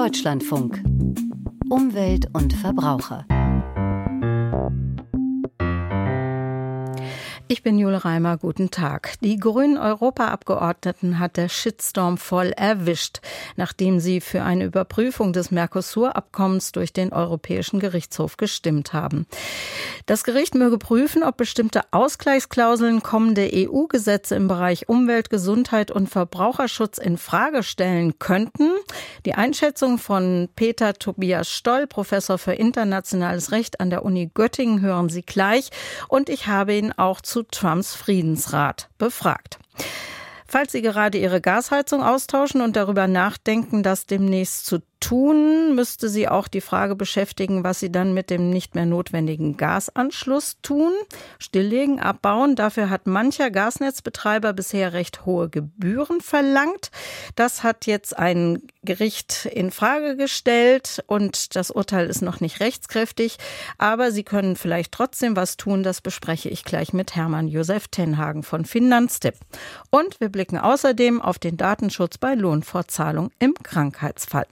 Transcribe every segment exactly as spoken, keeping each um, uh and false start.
Deutschlandfunk. Umwelt und Verbraucher. Ich bin Jule Reimer, guten Tag. Die grünen Europaabgeordneten hat der Shitstorm voll erwischt, nachdem sie für eine Überprüfung des Mercosur-Abkommens durch den Europäischen Gerichtshof gestimmt haben. Das Gericht möge prüfen, ob bestimmte Ausgleichsklauseln kommende E U-Gesetze im Bereich Umwelt, Gesundheit und Verbraucherschutz in Frage stellen könnten. Die Einschätzung von Peter Tobias Stoll, Professor für internationales Recht an der Uni Göttingen, hören Sie gleich. Und ich habe ihn auch zu Trumps Friedensrat befragt. Falls Sie gerade Ihre Gasheizung austauschen und darüber nachdenken, das demnächst zu tun, müsste Sie auch die Frage beschäftigen, was Sie dann mit dem nicht mehr notwendigen Gasanschluss tun. Stilllegen, abbauen. Dafür hat mancher Gasnetzbetreiber bisher recht hohe Gebühren verlangt. Das hat jetzt ein Gericht in Frage gestellt und das Urteil ist noch nicht rechtskräftig. Aber Sie können vielleicht trotzdem was tun. Das bespreche ich gleich mit Hermann Josef Tenhagen von Finanztipp. Und wir blicken außerdem auf den Datenschutz bei Lohnfortzahlung im Krankheitsfall.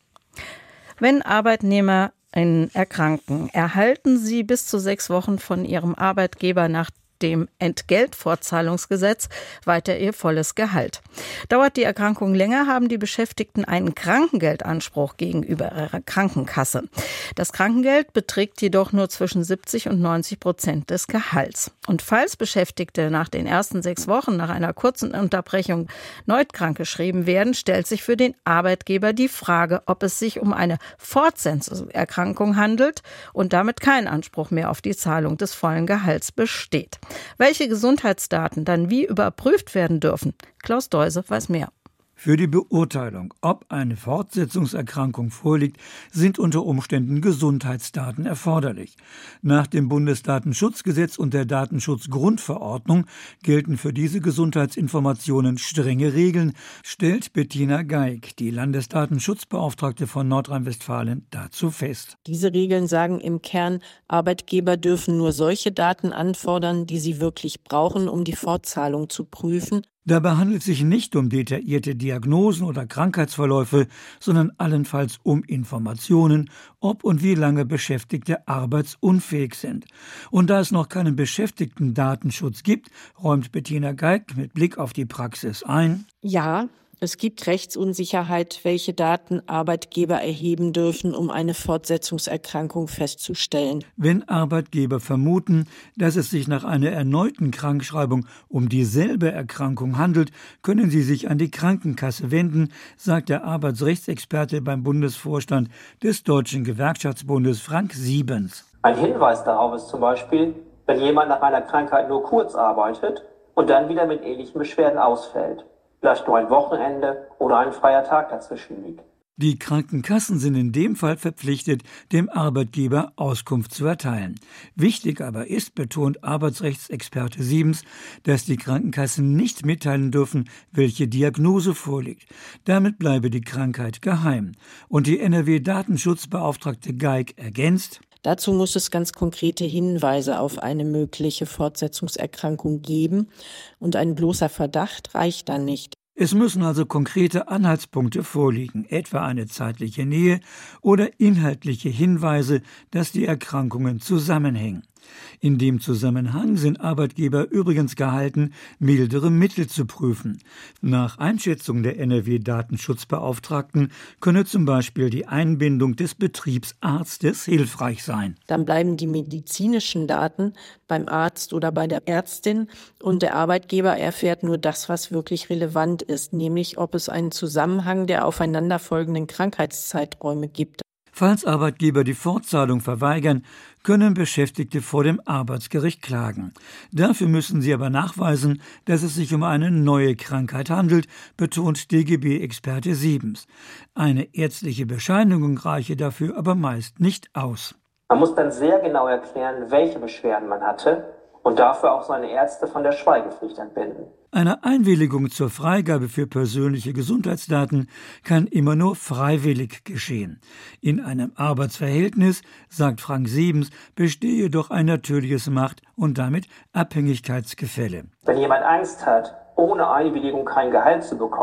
Wenn ArbeitnehmerInnen erkranken, erhalten sie bis zu sechs Wochen von ihrem Arbeitgeber nach dem Entgeltfortzahlungsgesetz weiter ihr volles Gehalt. Dauert die Erkrankung länger, haben die Beschäftigten einen Krankengeldanspruch gegenüber ihrer Krankenkasse. Das Krankengeld beträgt jedoch nur zwischen siebzig und neunzig Prozent des Gehalts. Und falls Beschäftigte nach den ersten sechs Wochen nach einer kurzen Unterbrechung erneut krankgeschrieben werden, stellt sich für den Arbeitgeber die Frage, ob es sich um eine Fortsetzungserkrankung handelt und damit kein Anspruch mehr auf die Zahlung des vollen Gehalts besteht. Welche Gesundheitsdaten dann wie überprüft werden dürfen? Klaus Deuse weiß mehr. Für die Beurteilung, ob eine Fortsetzungserkrankung vorliegt, sind unter Umständen Gesundheitsdaten erforderlich. Nach dem Bundesdatenschutzgesetz und der Datenschutzgrundverordnung gelten für diese Gesundheitsinformationen strenge Regeln, stellt Bettina Geig, die Landesdatenschutzbeauftragte von Nordrhein-Westfalen, dazu fest. Diese Regeln sagen im Kern, Arbeitgeber dürfen nur solche Daten anfordern, die sie wirklich brauchen, um die Fortzahlung zu prüfen. Dabei handelt es sich nicht um detaillierte Diagnosen oder Krankheitsverläufe, sondern allenfalls um Informationen, ob und wie lange Beschäftigte arbeitsunfähig sind. Und da es noch keinen Beschäftigtendatenschutz gibt, räumt Bettina Geig mit Blick auf die Praxis ein: Ja, es gibt Rechtsunsicherheit, welche Daten Arbeitgeber erheben dürfen, um eine Fortsetzungserkrankung festzustellen. Wenn Arbeitgeber vermuten, dass es sich nach einer erneuten Krankschreibung um dieselbe Erkrankung handelt, können sie sich an die Krankenkasse wenden, sagt der Arbeitsrechtsexperte beim Bundesvorstand des Deutschen Gewerkschaftsbundes Frank Siebens. Ein Hinweis darauf ist zum Beispiel, wenn jemand nach einer Krankheit nur kurz arbeitet und dann wieder mit ähnlichen Beschwerden ausfällt. Vielleicht nur ein Wochenende oder ein freier Tag dazwischen liegt. Die Krankenkassen sind in dem Fall verpflichtet, dem Arbeitgeber Auskunft zu erteilen. Wichtig aber ist, betont Arbeitsrechtsexperte Siebens, dass die Krankenkassen nicht mitteilen dürfen, welche Diagnose vorliegt. Damit bleibe die Krankheit geheim. Und die N R W-Datenschutzbeauftragte Geig ergänzt: Dazu muss es ganz konkrete Hinweise auf eine mögliche Fortsetzungserkrankung geben und ein bloßer Verdacht reicht dann nicht. Es müssen also konkrete Anhaltspunkte vorliegen, etwa eine zeitliche Nähe oder inhaltliche Hinweise, dass die Erkrankungen zusammenhängen. In dem Zusammenhang sind Arbeitgeber übrigens gehalten, mildere Mittel zu prüfen. Nach Einschätzung der N R W-Datenschutzbeauftragten könne zum Beispiel die Einbindung des Betriebsarztes hilfreich sein. Dann bleiben die medizinischen Daten beim Arzt oder bei der Ärztin und der Arbeitgeber erfährt nur das, was wirklich relevant ist, nämlich ob es einen Zusammenhang der aufeinanderfolgenden Krankheitszeiträume gibt. Falls Arbeitgeber die Fortzahlung verweigern, können Beschäftigte vor dem Arbeitsgericht klagen. Dafür müssen sie aber nachweisen, dass es sich um eine neue Krankheit handelt, betont D G B-Experte Siebens. Eine ärztliche Bescheinigung reiche dafür aber meist nicht aus. Man muss dann sehr genau erklären, welche Beschwerden man hatte und dafür auch seine Ärzte von der Schweigepflicht entbinden. Eine Einwilligung zur Freigabe für persönliche Gesundheitsdaten kann immer nur freiwillig geschehen. In einem Arbeitsverhältnis, sagt Frank Siebens, bestehe doch ein natürliches Macht- und damit Abhängigkeitsgefälle. Wenn jemand Angst hat, ohne Einwilligung kein Gehalt zu bekommen,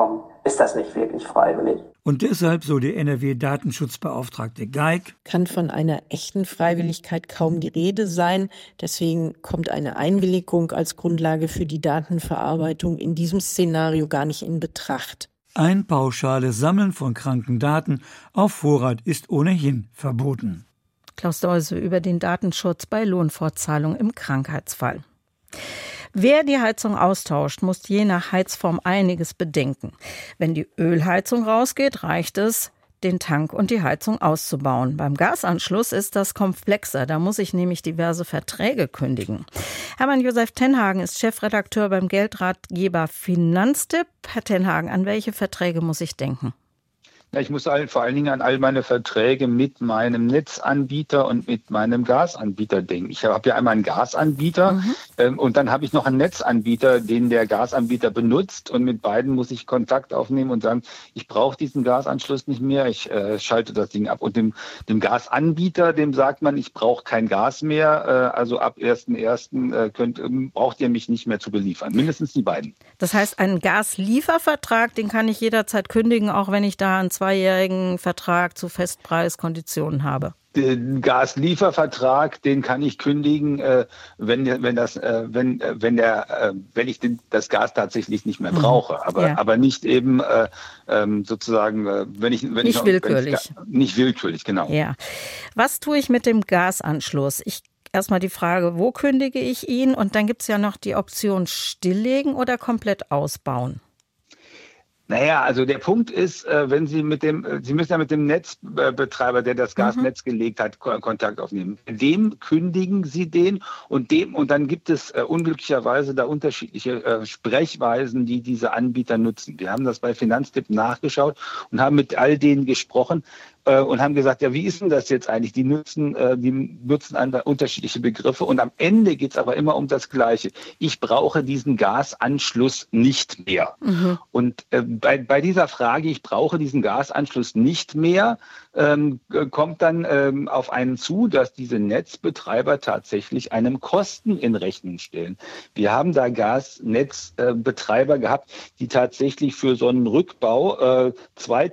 ist das nicht wirklich freiwillig. Und deshalb, so die N R W-Datenschutzbeauftragte Geig, kann von einer echten Freiwilligkeit kaum die Rede sein. Deswegen kommt eine Einwilligung als Grundlage für die Datenverarbeitung in diesem Szenario gar nicht in Betracht. Ein pauschales Sammeln von Krankendaten auf Vorrat ist ohnehin verboten. Klaus Deuse über den Datenschutz bei Lohnfortzahlung im Krankheitsfall. Wer die Heizung austauscht, muss je nach Heizform einiges bedenken. Wenn die Ölheizung rausgeht, reicht es, den Tank und die Heizung auszubauen. Beim Gasanschluss ist das komplexer. Da muss ich nämlich diverse Verträge kündigen. Hermann Josef Tenhagen ist Chefredakteur beim Geldratgeber Finanztipp. Herr Tenhagen, an welche Verträge muss ich denken? Ja, ich muss vor allen Dingen an all meine Verträge mit meinem Netzanbieter und mit meinem Gasanbieter denken. Ich habe ja einmal einen Gasanbieter mhm. ähm, und dann habe ich noch einen Netzanbieter, den der Gasanbieter benutzt. Und mit beiden muss ich Kontakt aufnehmen und sagen, ich brauche diesen Gasanschluss nicht mehr, ich äh, schalte das Ding ab. Und dem, dem Gasanbieter, dem sagt man, ich brauche kein Gas mehr. Äh, also ab ersten ersten Äh, könnt, äh, braucht ihr mich nicht mehr zu beliefern. Mindestens die beiden. Das heißt, einen Gasliefervertrag, den kann ich jederzeit kündigen, auch wenn ich da einen zweijährigen Vertrag zu Festpreiskonditionen habe? Den Gasliefervertrag, den kann ich kündigen, äh, wenn wenn das äh, wenn äh, wenn der äh, wenn ich den, das Gas tatsächlich nicht mehr brauche, aber ja. aber nicht eben äh, ähm, sozusagen äh, wenn ich wenn nicht ich willkürlich wenn ich, nicht willkürlich genau. Ja. Was tue ich mit dem Gasanschluss? Ich Erstmal die Frage, wo kündige ich ihn? Und dann gibt es ja noch die Option stilllegen oder komplett ausbauen. Naja, also der Punkt ist, wenn Sie mit dem, Sie müssen ja mit dem Netzbetreiber, der das Gasnetz mhm. gelegt hat, Kontakt aufnehmen. Dem kündigen Sie den und dem, und dann gibt es unglücklicherweise da unterschiedliche Sprechweisen, die diese Anbieter nutzen. Wir haben das bei Finanztipp nachgeschaut und haben mit all denen gesprochen und haben gesagt, ja, wie ist denn das jetzt eigentlich? Die nutzen, die nutzen unterschiedliche Begriffe und am Ende geht es aber immer um das Gleiche. Ich brauche diesen Gasanschluss nicht mehr. Mhm. Und äh, bei, bei dieser Frage, ich brauche diesen Gasanschluss nicht mehr, ähm, kommt dann ähm, auf einen zu, dass diese Netzbetreiber tatsächlich einem Kosten in Rechnung stellen. Wir haben da Gasnetzbetreiber äh, gehabt, die tatsächlich für so einen Rückbau äh,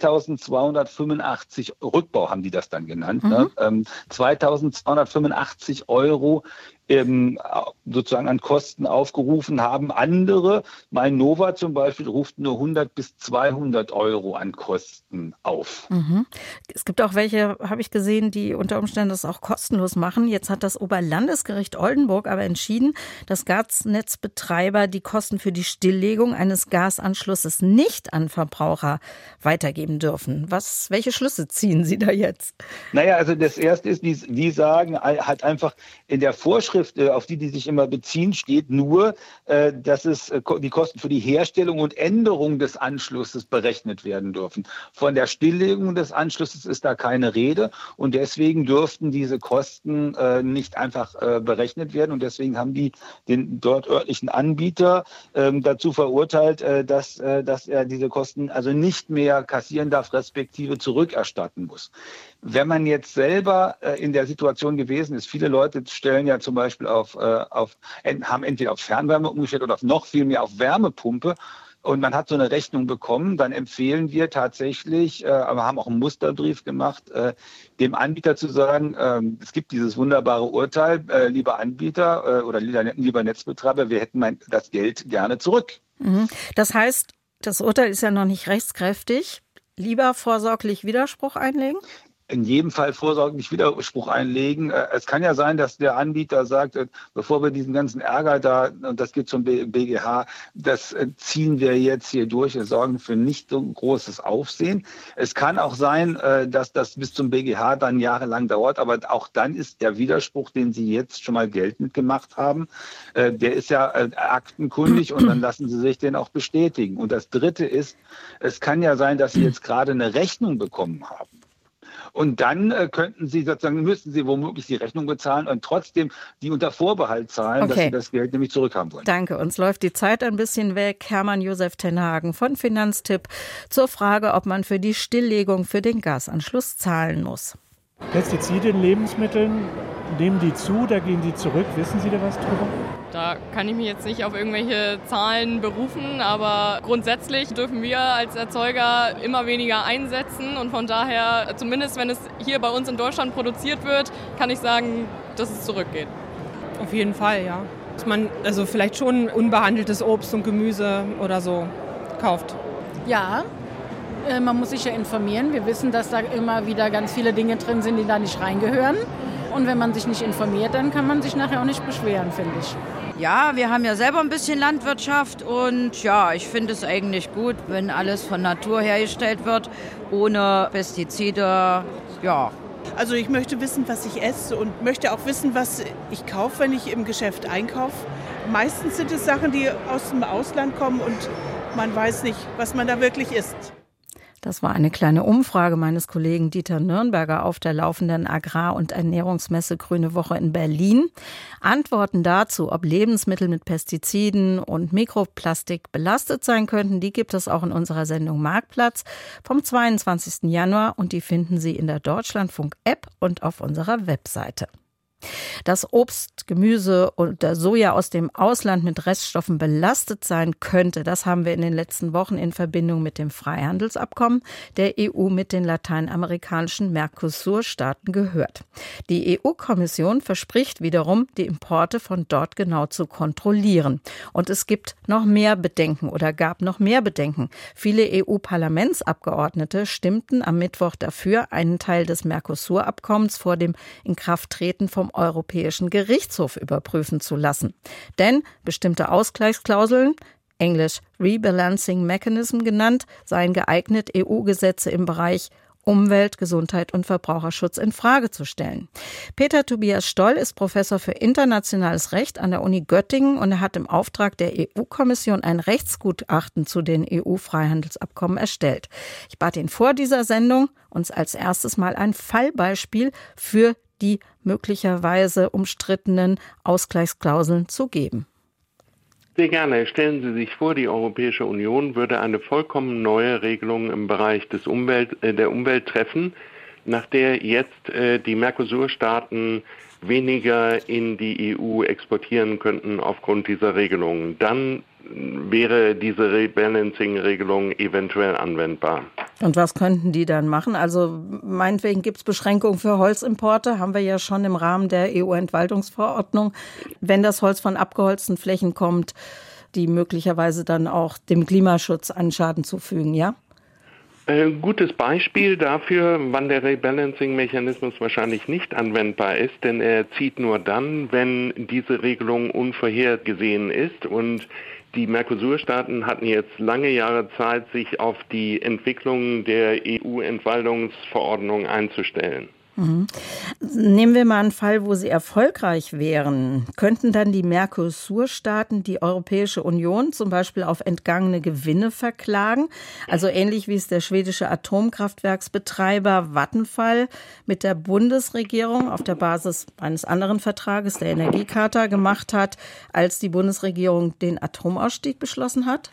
zweitausendzweihundertfünfundachtzig Rückbau haben die das dann genannt, mhm. ne? ähm, zweitausendzweihundertfünfundachtzig Euro ähm, sozusagen an Kosten aufgerufen haben. Andere, Mainova zum Beispiel, ruft nur hundert bis zweihundert Euro an Kosten auf. Mhm. Es gibt auch welche, habe ich gesehen, die unter Umständen das auch kostenlos machen. Jetzt hat das Oberlandesgericht Oldenburg aber entschieden, dass Gasnetzbetreiber die Kosten für die Stilllegung eines Gasanschlusses nicht an Verbraucher weitergeben dürfen. Was, welche Schlüsse ziehen Sie da jetzt? Naja, also das Erste ist, die, die sagen halt einfach in der Vorschrift, auf die die sich immer beziehen, steht nur, dass es die Kosten für die Herstellung und Änderung des Anschlusses berechnet werden dürfen. Von der Stilllegung des Anschlusses ist da keine Rede und deswegen dürften diese Kosten nicht einfach berechnet werden und deswegen haben die den dort örtlichen Anbieter dazu verurteilt, dass, dass er diese Kosten also nicht mehr kassieren darf, respektive zurückerstatten muss. Wenn man jetzt selber äh, in der Situation gewesen ist, viele Leute stellen ja zum Beispiel auf, äh, auf haben entweder auf Fernwärme umgestellt oder auf noch viel mehr auf Wärmepumpe und man hat so eine Rechnung bekommen, dann empfehlen wir tatsächlich, äh, aber haben auch einen Musterbrief gemacht, äh, dem Anbieter zu sagen, äh, es gibt dieses wunderbare Urteil, äh, lieber Anbieter äh, oder lieber, lieber Netzbetreiber, wir hätten mein, das Geld gerne zurück. Mhm. Das heißt, das Urteil ist ja noch nicht rechtskräftig. Lieber vorsorglich Widerspruch einlegen? In jedem Fall vorsorglich Widerspruch einlegen. Es kann ja sein, dass der Anbieter sagt, bevor wir diesen ganzen Ärger da, und das geht zum B G H, das ziehen wir jetzt hier durch, wir sorgen für nicht so großes Aufsehen. Es kann auch sein, dass das bis zum B G H dann jahrelang dauert, aber auch dann ist der Widerspruch, den Sie jetzt schon mal geltend gemacht haben, der ist ja aktenkundig und dann lassen Sie sich den auch bestätigen. Und das Dritte ist, es kann ja sein, dass Sie jetzt gerade eine Rechnung bekommen haben. Und dann äh, könnten Sie sozusagen, müssten Sie womöglich die Rechnung bezahlen und trotzdem die unter Vorbehalt zahlen, okay, dass Sie das Geld nämlich zurückhaben wollen. Danke, uns läuft die Zeit ein bisschen weg. Hermann Josef Tenhagen von Finanztipp zur Frage, ob man für die Stilllegung für den Gasanschluss zahlen muss. Pestizide in Lebensmitteln, nehmen die zu, da gehen die zurück. Wissen Sie da was drüber? Da kann ich mich jetzt nicht auf irgendwelche Zahlen berufen, aber grundsätzlich dürfen wir als Erzeuger immer weniger einsetzen und von daher, zumindest wenn es hier bei uns in Deutschland produziert wird, kann ich sagen, dass es zurückgeht. Auf jeden Fall, ja. Dass man also vielleicht schon unbehandeltes Obst und Gemüse oder so kauft. Ja, äh, man muss sich ja informieren. Wir wissen, dass da immer wieder ganz viele Dinge drin sind, die da nicht reingehören. Und wenn man sich nicht informiert, dann kann man sich nachher auch nicht beschweren, finde ich. Ja, wir haben ja selber ein bisschen Landwirtschaft und ja, ich finde es eigentlich gut, wenn alles von Natur hergestellt wird, ohne Pestizide, ja. Also ich möchte wissen, was ich esse und möchte auch wissen, was ich kaufe, wenn ich im Geschäft einkaufe. Meistens sind es Sachen, die aus dem Ausland kommen und man weiß nicht, was man da wirklich isst. Das war eine kleine Umfrage meines Kollegen Dieter Nürnberger auf der laufenden Agrar- und Ernährungsmesse Grüne Woche in Berlin. Antworten dazu, ob Lebensmittel mit Pestiziden und Mikroplastik belastet sein könnten, die gibt es auch in unserer Sendung Marktplatz vom zweiundzwanzigsten Januar und die finden Sie in der Deutschlandfunk-App und auf unserer Webseite. Dass Obst, Gemüse und Soja aus dem Ausland mit Reststoffen belastet sein könnte, das haben wir in den letzten Wochen in Verbindung mit dem Freihandelsabkommen der E U mit den lateinamerikanischen Mercosur-Staaten gehört. Die E U-Kommission verspricht wiederum, die Importe von dort genau zu kontrollieren. Und es gibt noch mehr Bedenken oder gab noch mehr Bedenken. Viele E U-Parlamentsabgeordnete stimmten am Mittwoch dafür, einen Teil des Mercosur-Abkommens vor dem Inkrafttreten vom Europäischen Gerichtshof überprüfen zu lassen. Denn bestimmte Ausgleichsklauseln, englisch Rebalancing Mechanism genannt, seien geeignet, E U-Gesetze im Bereich Umwelt, Gesundheit und Verbraucherschutz in Frage zu stellen. Peter Tobias Stoll ist Professor für internationales Recht an der Uni Göttingen und er hat im Auftrag der E U-Kommission ein Rechtsgutachten zu den E U-Freihandelsabkommen erstellt. Ich bat ihn vor dieser Sendung, uns als erstes mal ein Fallbeispiel für die möglicherweise umstrittenen Ausgleichsklauseln zu geben. Sehr gerne. Stellen Sie sich vor, die Europäische Union würde eine vollkommen neue Regelung im Bereich des Umwelt, äh, der Umwelt treffen, nach der jetzt äh, die Mercosur-Staaten weniger in die E U exportieren könnten aufgrund dieser Regelungen. Dann wäre diese Rebalancing-Regelung eventuell anwendbar. Und was könnten die dann machen? Also meinetwegen gibt es Beschränkungen für Holzimporte, haben wir ja schon im Rahmen der E U-Entwaldungsverordnung. Wenn das Holz von abgeholzten Flächen kommt, die möglicherweise dann auch dem Klimaschutz einen Schaden zufügen, ja? Ein gutes Beispiel dafür, wann der Rebalancing-Mechanismus wahrscheinlich nicht anwendbar ist, denn er zieht nur dann, wenn diese Regelung unvorhergesehen ist. Und die Mercosur-Staaten hatten jetzt lange Jahre Zeit, sich auf die Entwicklung der E U-Entwaldungsverordnung einzustellen. Mhm. Nehmen wir mal einen Fall, wo sie erfolgreich wären. Könnten dann die Mercosur-Staaten die Europäische Union zum Beispiel auf entgangene Gewinne verklagen? Also ähnlich wie es der schwedische Atomkraftwerksbetreiber Vattenfall mit der Bundesregierung auf der Basis eines anderen Vertrages, der Energiecharta, gemacht hat, als die Bundesregierung den Atomausstieg beschlossen hat?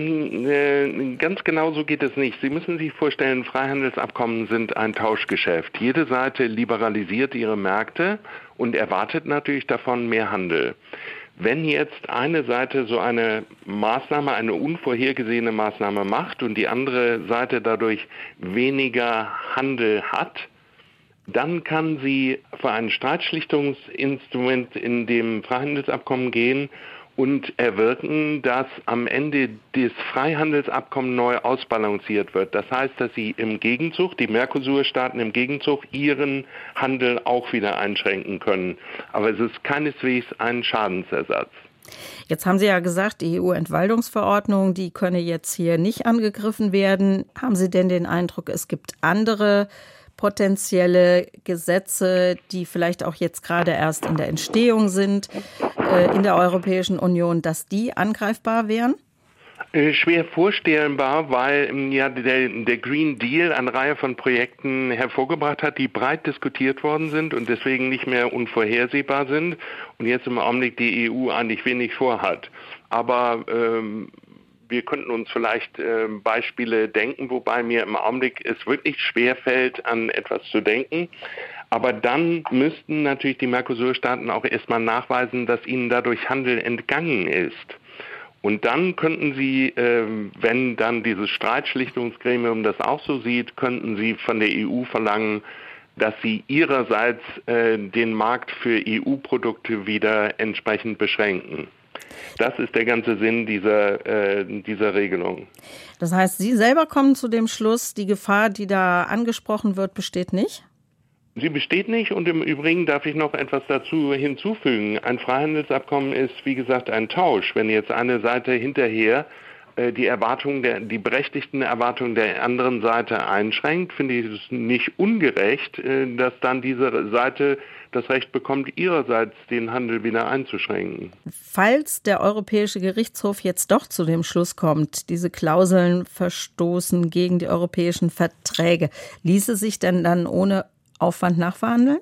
Ganz genau so geht es nicht. Sie müssen sich vorstellen, Freihandelsabkommen sind ein Tauschgeschäft. Jede Seite liberalisiert ihre Märkte und erwartet natürlich davon mehr Handel. Wenn jetzt eine Seite so eine Maßnahme, eine unvorhergesehene Maßnahme macht und die andere Seite dadurch weniger Handel hat, dann kann sie für ein Streitschlichtungsinstrument in dem Freihandelsabkommen gehen und erwirken, dass am Ende das Freihandelsabkommen neu ausbalanciert wird. Das heißt, dass sie im Gegenzug, die Mercosur-Staaten im Gegenzug, ihren Handel auch wieder einschränken können. Aber es ist keineswegs ein Schadensersatz. Jetzt haben Sie ja gesagt, die E U-Entwaldungsverordnung, die könne jetzt hier nicht angegriffen werden. Haben Sie denn den Eindruck, es gibt andere potenzielle Gesetze, die vielleicht auch jetzt gerade erst in der Entstehung sind äh, in der Europäischen Union, dass die angreifbar wären? Äh, schwer vorstellbar, weil ja der, der Green Deal eine Reihe von Projekten hervorgebracht hat, die breit diskutiert worden sind und deswegen nicht mehr unvorhersehbar sind und jetzt im Augenblick die E U eigentlich wenig vorhat. Aber ähm, wir könnten uns vielleicht äh, Beispiele denken, wobei mir im Augenblick es wirklich schwerfällt, an etwas zu denken. Aber dann müssten natürlich die Mercosur-Staaten auch erstmal nachweisen, dass ihnen dadurch Handel entgangen ist. Und dann könnten sie, äh, wenn dann dieses Streitschlichtungsgremium das auch so sieht, könnten sie von der E U verlangen, dass sie ihrerseits äh, den Markt für E U-Produkte wieder entsprechend beschränken. Das ist der ganze Sinn dieser, äh, dieser Regelung. Das heißt, Sie selber kommen zu dem Schluss, die Gefahr, die da angesprochen wird, besteht nicht? Sie besteht nicht, und im Übrigen darf ich noch etwas dazu hinzufügen. Ein Freihandelsabkommen ist, wie gesagt, ein Tausch. Wenn jetzt eine Seite hinterher äh, die Erwartungen der, die berechtigten Erwartungen der anderen Seite einschränkt, finde ich es nicht ungerecht, äh, dass dann diese Seite das Recht bekommt, ihrerseits den Handel wieder einzuschränken. Falls der Europäische Gerichtshof jetzt doch zu dem Schluss kommt, diese Klauseln verstoßen gegen die europäischen Verträge, ließe sich denn dann ohne Aufwand nachverhandeln?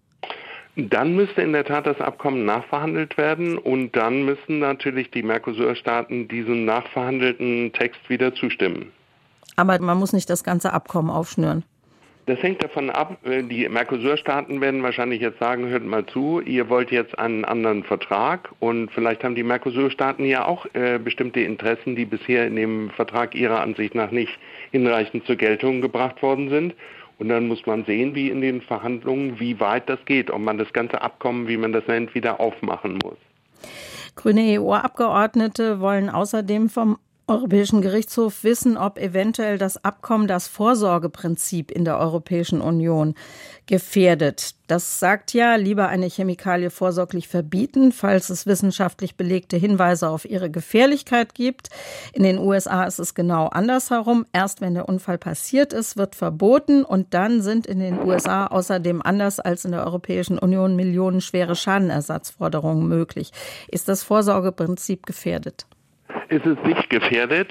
Dann müsste in der Tat das Abkommen nachverhandelt werden, und dann müssen natürlich die Mercosur-Staaten diesem nachverhandelten Text wieder zustimmen. Aber man muss nicht das ganze Abkommen aufschnüren. Das hängt davon ab, die Mercosur-Staaten werden wahrscheinlich jetzt sagen, hört mal zu, ihr wollt jetzt einen anderen Vertrag, und vielleicht haben die Mercosur-Staaten ja auch äh, bestimmte Interessen, die bisher in dem Vertrag ihrer Ansicht nach nicht hinreichend zur Geltung gebracht worden sind. Und dann muss man sehen, wie in den Verhandlungen, wie weit das geht, ob man das ganze Abkommen, wie man das nennt, wieder aufmachen muss. Grüne E U-Abgeordnete wollen außerdem vom Europäischen Gerichtshof wissen, ob eventuell das Abkommen das Vorsorgeprinzip in der Europäischen Union gefährdet. Das sagt ja, lieber eine Chemikalie vorsorglich verbieten, falls es wissenschaftlich belegte Hinweise auf ihre Gefährlichkeit gibt. In den U S A ist es genau andersherum. Erst wenn der Unfall passiert ist, wird verboten, und dann sind in den U S A außerdem anders als in der Europäischen Union millionenschwere Schadenersatzforderungen möglich. Ist das Vorsorgeprinzip gefährdet? Ist es nicht gefährdet.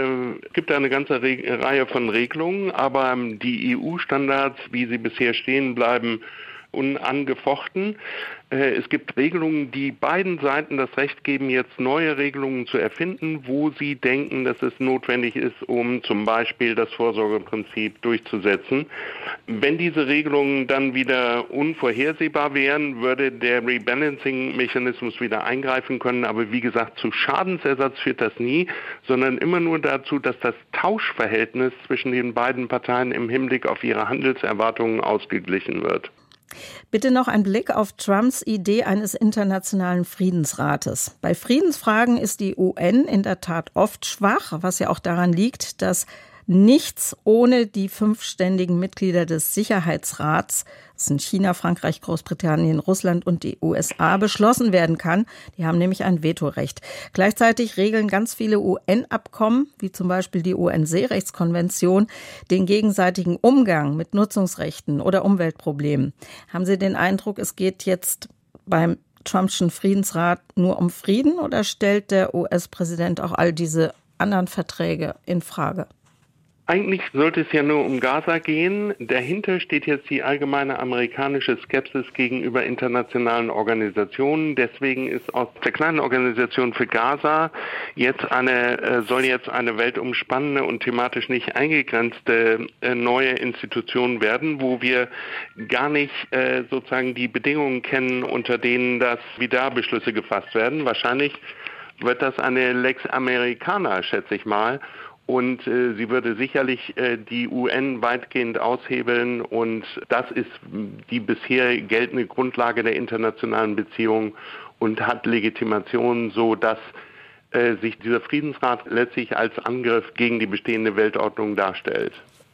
Es gibt eine ganze Re- Reihe von Regelungen, aber die E U-Standards, wie sie bisher stehen, bleiben unangefochten. Es gibt Regelungen, die beiden Seiten das Recht geben, jetzt neue Regelungen zu erfinden, wo sie denken, dass es notwendig ist, um zum Beispiel das Vorsorgeprinzip durchzusetzen. Wenn diese Regelungen dann wieder unvorhersehbar wären, würde der Rebalancing-Mechanismus wieder eingreifen können. Aber wie gesagt, zu Schadensersatz führt das nie, sondern immer nur dazu, dass das Tauschverhältnis zwischen den beiden Parteien im Hinblick auf ihre Handelserwartungen ausgeglichen wird. Bitte noch ein Blick auf Trumps Idee eines internationalen Friedensrates. Bei Friedensfragen ist die U N in der Tat oft schwach, was ja auch daran liegt, dass nichts ohne die fünf ständigen Mitglieder des Sicherheitsrats, das sind China, Frankreich, Großbritannien, Russland und die U S A, beschlossen werden kann. Die haben nämlich ein Vetorecht. Gleichzeitig regeln ganz viele U N-Abkommen, wie zum Beispiel die U N-Seerechtskonvention, den gegenseitigen Umgang mit Nutzungsrechten oder Umweltproblemen. Haben Sie den Eindruck, es geht jetzt beim Trumpschen Friedensrat nur um Frieden, oder stellt der U S-Präsident auch all diese anderen Verträge in Frage? Eigentlich sollte es ja nur um Gaza gehen. Dahinter steht jetzt die allgemeine amerikanische Skepsis gegenüber internationalen Organisationen. Deswegen ist aus der kleinen Organisation für Gaza jetzt eine, soll jetzt eine weltumspannende und thematisch nicht eingegrenzte neue Institution werden, wo wir gar nicht sozusagen die Bedingungen kennen, unter denen das Vidar-Beschlüsse gefasst werden. Wahrscheinlich wird das eine Lex Americana, schätze ich mal. Und äh, sie würde sicherlich äh, die U N weitgehend aushebeln, und das ist die bisher geltende Grundlage der internationalen Beziehungen und hat Legitimation, so dass äh, sich dieser Friedensrat letztlich als Angriff gegen die bestehende Weltordnung darstellt.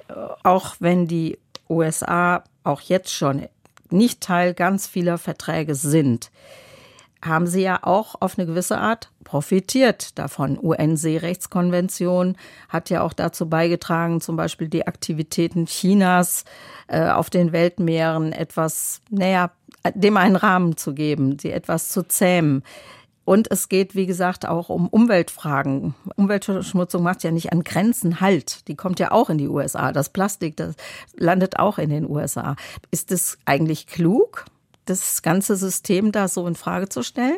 Auch wenn die U S A auch jetzt schon nicht Teil ganz vieler Verträge sind, haben sie ja auch auf eine gewisse Art profitiert davon. U N-Seerechtskonvention hat ja auch dazu beigetragen, zum Beispiel die Aktivitäten Chinas äh, auf den Weltmeeren etwas, naja, dem einen Rahmen zu geben, sie etwas zu zähmen. Und es geht, wie gesagt, auch um Umweltfragen. Umweltverschmutzung macht ja nicht an Grenzen Halt. Die kommt ja auch in die U S A. Das Plastik, das landet auch in den U S A. Ist es eigentlich klug, das ganze System da so in Frage zu stellen?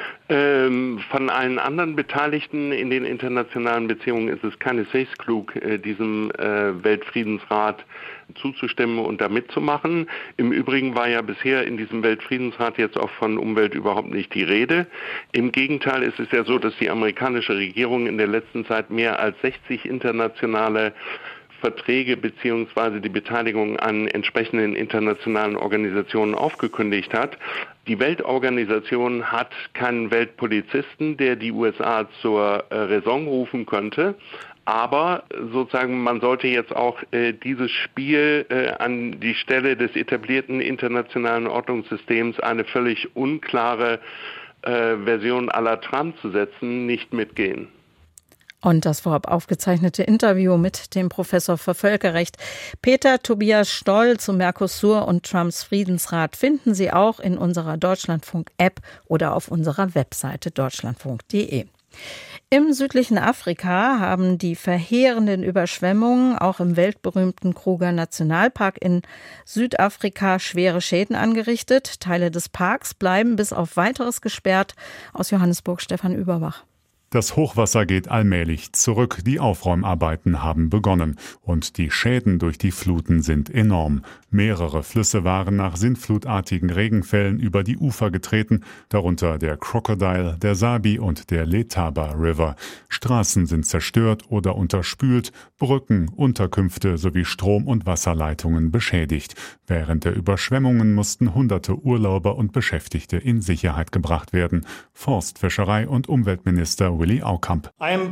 Ähm, von allen anderen Beteiligten in den internationalen Beziehungen ist es keineswegs klug, äh, diesem äh, Weltfriedensrat zuzustimmen und da mitzumachen. Im Übrigen war ja bisher in diesem Weltfriedensrat jetzt auch von Umwelt überhaupt nicht die Rede. Im Gegenteil ist es ja so, dass die amerikanische Regierung in der letzten Zeit mehr als sechzig internationale Verträge beziehungsweise die Beteiligung an entsprechenden internationalen Organisationen aufgekündigt hat. Die Weltorganisation hat keinen Weltpolizisten, der die U S A zur äh, Raison rufen könnte. Aber sozusagen, man sollte jetzt auch äh, dieses Spiel äh, an die Stelle des etablierten internationalen Ordnungssystems, eine völlig unklare äh, Version à la Trump zu setzen, nicht mitgehen. Und das vorab aufgezeichnete Interview mit dem Professor für Völkerrecht Peter Tobias Stoll zu Mercosur und Trumps Friedensrat finden Sie auch in unserer Deutschlandfunk-App oder auf unserer Webseite deutschlandfunk punkt de. Im südlichen Afrika haben die verheerenden Überschwemmungen auch im weltberühmten Kruger Nationalpark in Südafrika schwere Schäden angerichtet. Teile des Parks bleiben bis auf Weiteres gesperrt. Aus Johannesburg Stefan Überbach. Das Hochwasser geht allmählich zurück, die Aufräumarbeiten haben begonnen und die Schäden durch die Fluten sind enorm. Mehrere Flüsse waren nach sintflutartigen Regenfällen über die Ufer getreten, darunter der Crocodile, der Sabi und der Letaba River. Straßen sind zerstört oder unterspült, Brücken, Unterkünfte sowie Strom- und Wasserleitungen beschädigt. Während der Überschwemmungen mussten hunderte Urlauber und Beschäftigte in Sicherheit gebracht werden. Forst-, Fischerei- und Umweltminister Willy Aukamp.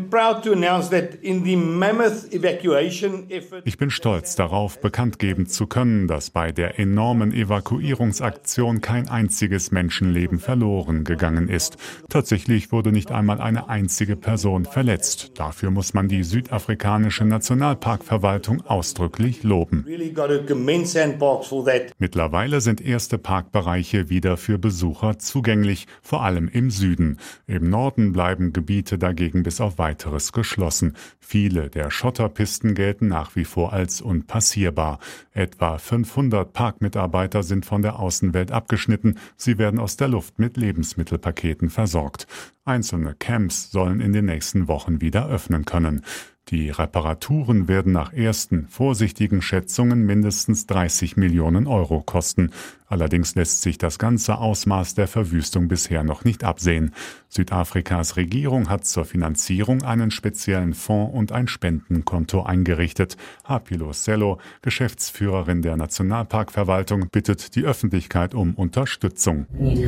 Ich bin stolz darauf, bekannt geben zu können, dass bei der enormen Evakuierungsaktion kein einziges Menschenleben verloren gegangen ist. Tatsächlich wurde nicht einmal eine einzige Person verletzt. Dafür muss man die südafrikanische Nationalparkverwaltung ausdrücklich loben. Mittlerweile sind erste Parkbereiche wieder für Besucher zugänglich, vor allem im Süden. Im Norden bleiben Gebiete dagegen bis auf Weiteres geschlossen. Viele der Schotterpisten gelten nach wie vor als unpassierbar. Etwa fünfhundert Parkmitarbeiter sind von der Außenwelt abgeschnitten. Sie werden aus der Luft mit Lebensmittelpaketen versorgt. Einzelne Camps sollen in den nächsten Wochen wieder öffnen können. Die Reparaturen werden nach ersten vorsichtigen Schätzungen mindestens dreißig Millionen Euro kosten. Allerdings lässt sich das ganze Ausmaß der Verwüstung bisher noch nicht absehen. Südafrikas Regierung hat zur Finanzierung einen speziellen Fonds und ein Spendenkonto eingerichtet. Hapilo Sello, Geschäftsführerin der Nationalparkverwaltung, bittet die Öffentlichkeit um Unterstützung.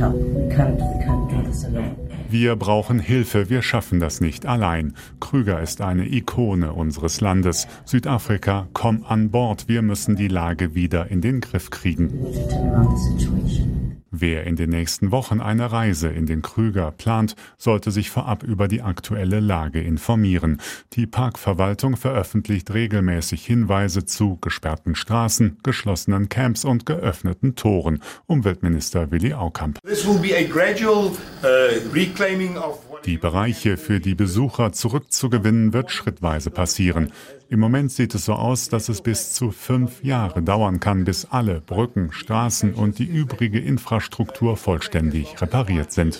Wir brauchen Hilfe, wir schaffen das nicht allein. Krüger ist eine Ikone unseres Landes. Südafrika, komm an Bord, wir müssen die Lage wieder in den Griff kriegen. Wer in den nächsten Wochen eine Reise in den Krüger plant, sollte sich vorab über die aktuelle Lage informieren. Die Parkverwaltung veröffentlicht regelmäßig Hinweise zu gesperrten Straßen, geschlossenen Camps und geöffneten Toren. Umweltminister Willy Aukamp. Die Bereiche für die Besucher zurückzugewinnen, wird schrittweise passieren. Im Moment sieht es so aus, dass es bis zu fünf Jahre dauern kann, bis alle Brücken, Straßen und die übrige Infrastruktur vollständig repariert sind.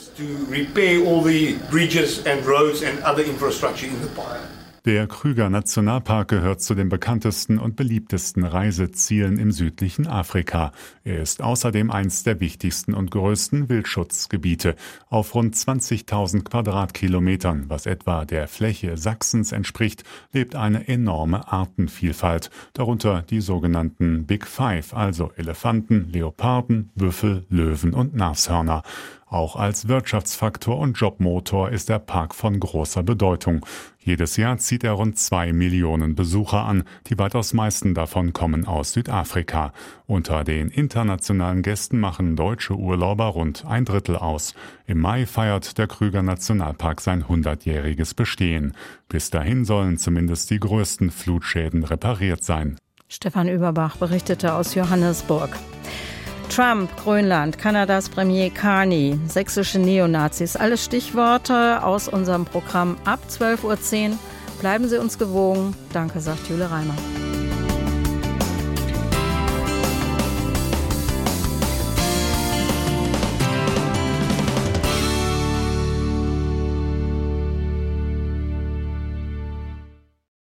Der Krüger Nationalpark gehört zu den bekanntesten und beliebtesten Reisezielen im südlichen Afrika. Er ist außerdem eines der wichtigsten und größten Wildschutzgebiete. Auf rund zwanzigtausend Quadratkilometern, was etwa der Fläche Sachsens entspricht, lebt eine enorme Artenvielfalt, darunter die sogenannten Big Five, also Elefanten, Leoparden, Büffel, Löwen und Nashörner. Auch als Wirtschaftsfaktor und Jobmotor ist der Park von großer Bedeutung. Jedes Jahr zieht er rund zwei Millionen Besucher an. Die weitaus meisten davon kommen aus Südafrika. Unter den internationalen Gästen machen deutsche Urlauber rund ein Drittel aus. Im Mai feiert der Krüger Nationalpark sein hundertjähriges Bestehen. Bis dahin sollen zumindest die größten Flutschäden repariert sein. Stefan Überbach berichtete aus Johannesburg. Trump, Grönland, Kanadas Premier Carney, sächsische Neonazis, alles Stichworte aus unserem Programm ab zwölf Uhr zehn. Bleiben Sie uns gewogen. Danke, sagt Jule Reimer.